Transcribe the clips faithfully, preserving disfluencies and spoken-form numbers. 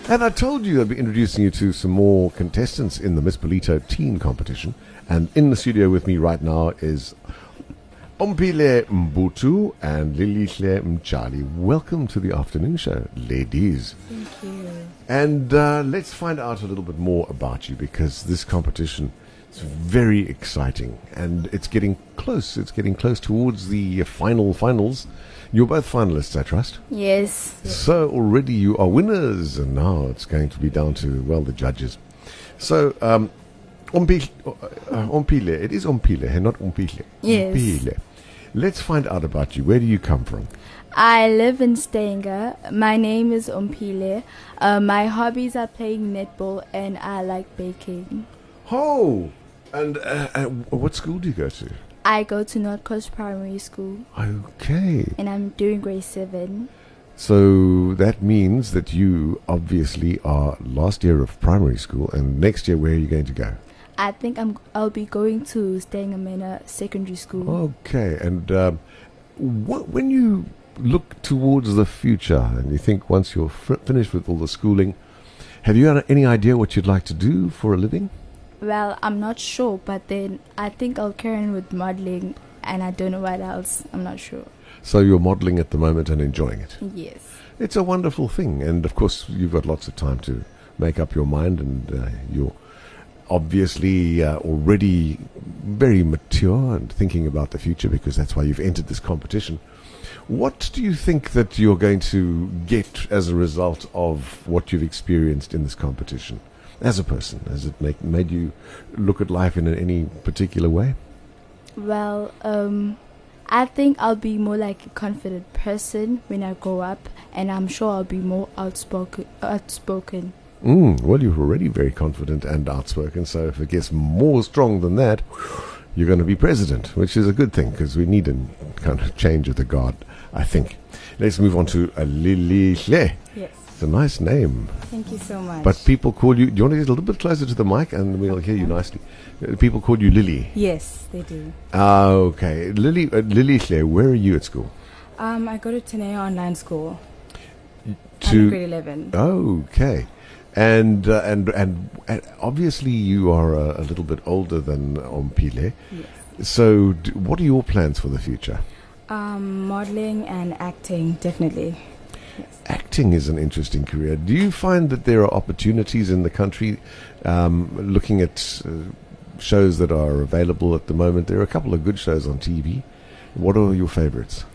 And I told you I'd be introducing you to some more contestants in the Miss Polito teen competition. And in the studio with me right now is Ompile Mbutu and Lilihle Mchali. Welcome to the afternoon show, ladies. Thank you. And uh, let's find out a little bit more about you, because this competition is very exciting and it's getting close. It's getting close towards the final finals. You're both finalists, I trust. Yes. So already you are winners, and now it's going to be down to, well, the judges. So, um, Ompile, uh, Ompile, it is Ompile, hey, not Ompile. Yes. Ompile. Let's find out about you. Where do you come from? I live in Stanger. My name is Ompile. Uh, my hobbies are playing netball and I like baking. Oh, and uh, uh, what school do you go to? I go to North Coast Primary School. Okay. And I'm doing grade seven. So that means that you obviously are last year of primary school, and next year where are you going to go? I think I'm, I'll be going to Stanger Manor Secondary School. Okay, and um, what, when you look towards the future and you think once you're f- finished with all the schooling, have you had any idea what you'd like to do for a living? Well, I'm not sure, but then I think I'll carry on with modeling, and I don't know what else. I'm not sure. So you're modeling at the moment and enjoying it? Yes. It's a wonderful thing, and of course you've got lots of time to make up your mind, and uh, you're obviously uh, already very mature and thinking about the future, because that's why you've entered this competition. What do you think that you're going to get as a result of what you've experienced in this competition? As a person, has it make, made you look at life in any particular way? Well, um, I think I'll be more like a confident person when I grow up, and I'm sure I'll be more outspoken. outspoken. Mm, well, you're already very confident and outspoken, so if it gets more strong than that, you're going to be president, which is a good thing, because we need a kind of change of the guard, I think. Let's move on to uh, Lilihle. Yes. It's a nice name. Thank you so much. But people call you, do you want to get a little bit closer to the mic and we'll hear you nicely? Uh, People call you Lily. Yes, they do. Ah, okay. Lily, uh, Lilihle, where are you at school? Um, I go to Teneo Online School. I'm To in grade eleven. Okay. And, uh, and and and obviously you are a, a little bit older than Ompile. Yes. So d- what are your plans for the future? Um, modeling and acting, definitely. Yes. Acting is an interesting career. Do you find that there are opportunities in the country, um, looking at uh, shows that are available at the moment? There are a couple of good shows on T V. What are your favorites?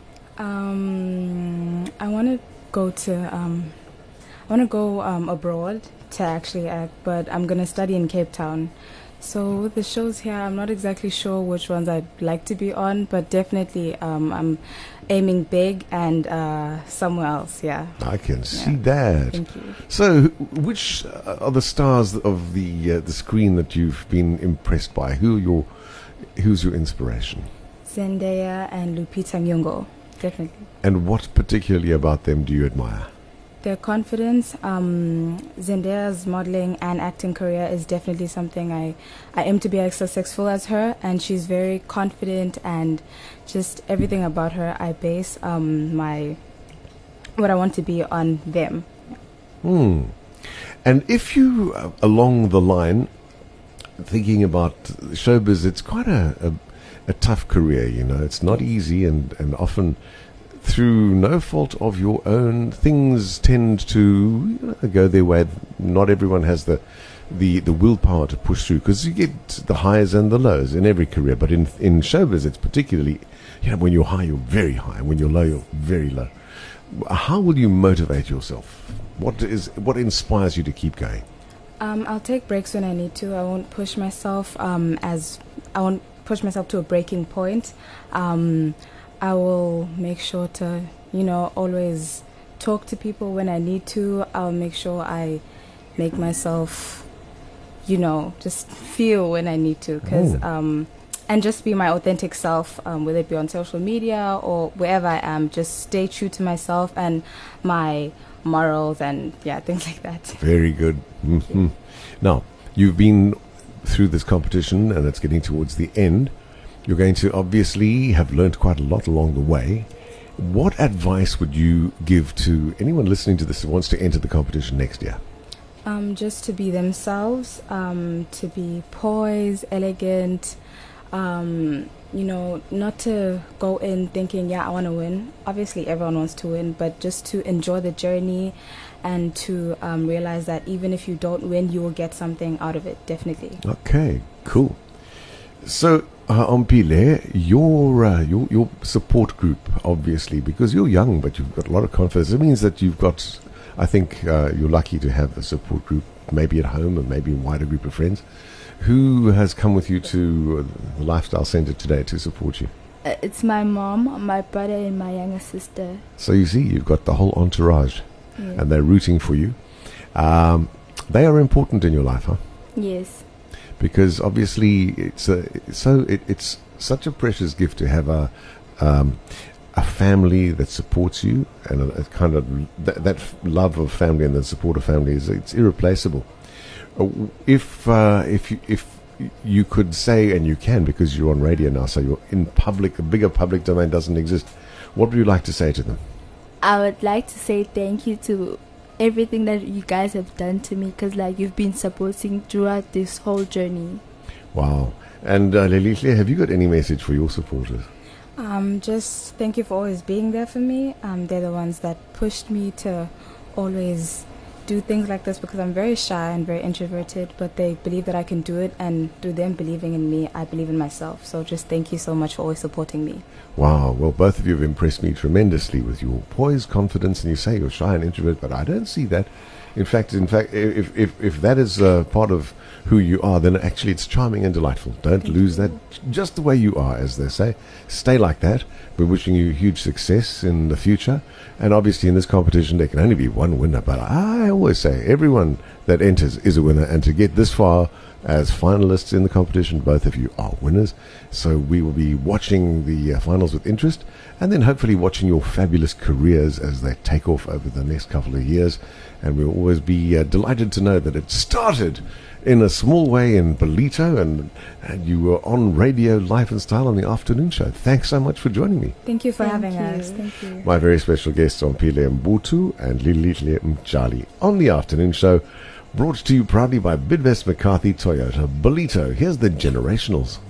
Um, I want to go to. Um, I want to go um, abroad to actually act, but I'm gonna study in Cape Town. So with the shows here, I'm not exactly sure which ones I'd like to be on, but definitely um, I'm aiming big and uh, somewhere else. Yeah. I can see Yeah. that. Thank you. So, wh- which uh, are the stars of the uh, the screen that you've been impressed by? Who are your who's your inspiration? Zendaya and Lupita Nyong'o, definitely. And what particularly about them do you admire? Their confidence, um, Zendaya's modeling and acting career is definitely something I, I aim to be as successful as her, and she's very confident, and just everything about her I base um, my what I want to be on them. Hmm. And if you, uh, along the line, thinking about showbiz, it's quite a, a a tough career, you know. It's not easy, and, and often through no fault of your own, things tend to, you know, go their way. Not everyone has the the, the willpower to push through, because you get the highs and the lows in every career. But in in showbiz, it's particularly, you know, when you're high, you're very high. When you're low, you're very low. How will you motivate yourself? What is what inspires you to keep going? Um, I'll take breaks when I need to. I won't push myself um, as I won't push myself to a breaking point. Um, I will make sure to, you know, always talk to people when I need to. I'll make sure I make myself, you know, just feel when I need to, because um, and just be my authentic self, um, whether it be on social media or wherever I am. Just stay true to myself and my morals and yeah, things like that. Very good. Mm-hmm. Now, you've been through this competition and it's getting towards the end. You're going to obviously have learned quite a lot along the way. What advice would you give to anyone listening to this who wants to enter the competition next year? Um, just to be themselves, um, to be poised, elegant, um, you know, not to go in thinking, yeah, I want to win. Obviously, everyone wants to win, but just to enjoy the journey and to um, realize that even if you don't win, you will get something out of it, definitely. Okay, cool. So, uh, Ompile, your, uh, your your support group, obviously, because you're young, but you've got a lot of confidence. It means that you've got, I think uh, you're lucky to have a support group, maybe at home and maybe a wider group of friends. Who has come with you to the Lifestyle Center today to support you? Uh, it's my mom, my brother, and my younger sister. So you see, you've got the whole entourage, Yeah. and they're rooting for you. Um, they are important in your life, huh? Yes. Because obviously it's a so it, it's such a precious gift to have a um, a family that supports you, and a, a kind of th- that f- love of family and the support of family is it's irreplaceable. Uh, If uh, if you, if you could say, and you can because you're on radio now, so you're in public, the bigger public domain doesn't exist. What would you like to say to them? I would like to say thank you to everything that you guys have done to me, because like you've been supporting throughout this whole journey. Wow. And uh, Lelihle, have you got any message for your supporters? Um, just thank you for always being there for me. Um, they're the ones that pushed me to always do things like this, because I'm very shy and very introverted, but they believe that I can do it, and through them believing in me, I believe in myself. So just thank you so much for always supporting me. Wow. Well, both of you have impressed me tremendously with your poised confidence, and you say you're shy and introvert, but I don't see that. In fact, in fact, if if, if that is uh, part of who you are, then actually it's charming and delightful. Don't Thank lose you. that. Just the way you are, as they say. Stay like that. We're wishing you huge success in the future. And obviously in this competition there can only be one winner. But I always say everyone that enters is a winner. And to get this far as finalists in the competition, both of you are winners. So we will be watching the uh, finals with interest, and then hopefully watching your fabulous careers as they take off over the next couple of years. And we'll always be uh, delighted to know that it started in a small way in Ballito, and, and you were on Radio Life and Style on the afternoon show. Thanks so much for joining me. Thank you for Thank having you. us. Thank you. My very special guests on Ompile Mbutu and Lilihle Mjali on the afternoon show, brought to you proudly by Bidvest McCarthy Toyota. Ballito, here's the Generationals.